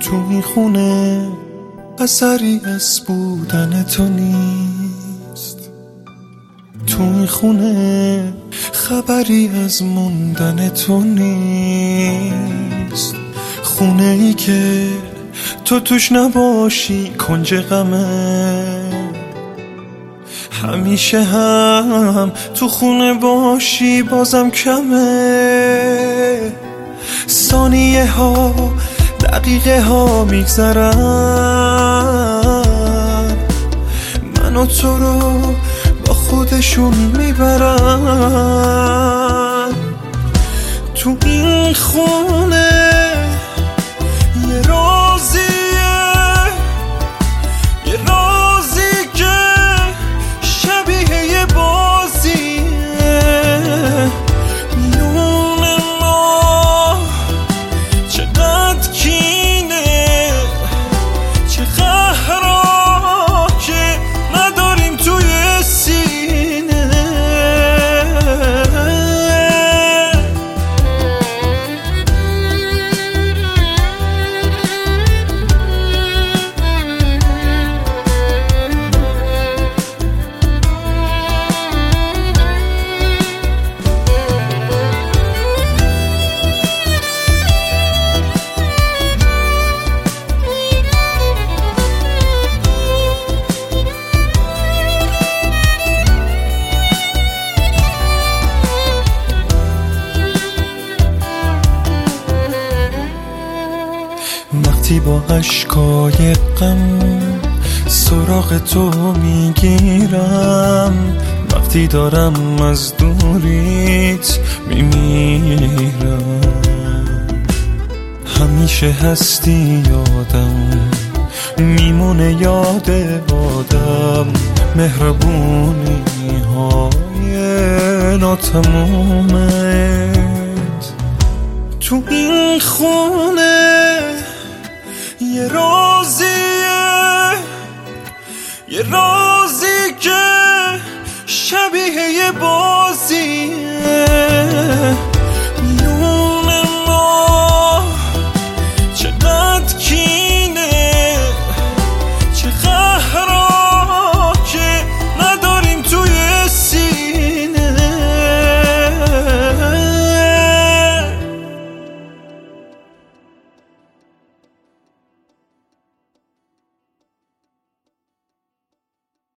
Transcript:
تو این خونه اثری از بودن تو نیست، تو این خونه خبری از موندن تو نیست. خونه ای که تو توش نباشی کنج غمه، همیشه هم تو خونه باشی بازم کمه. ثانیه ها دقیقه ها میگذرن، من و تو رو با خودشون میبرن. تو این خونه یه رازیه، یه رازی که شبیه یه بازیه. میون ما چقدر کینه، چه قهرها که نداریم توی سینه. وقتی با اشکای غم سراغ تو میگیرم، وقتی دارم از دوریت میمیرم، همیشه هستی یادم میمونه یاد آدم. مهربونی های ناتمومت تو این خونه یه رازیه، یه رازی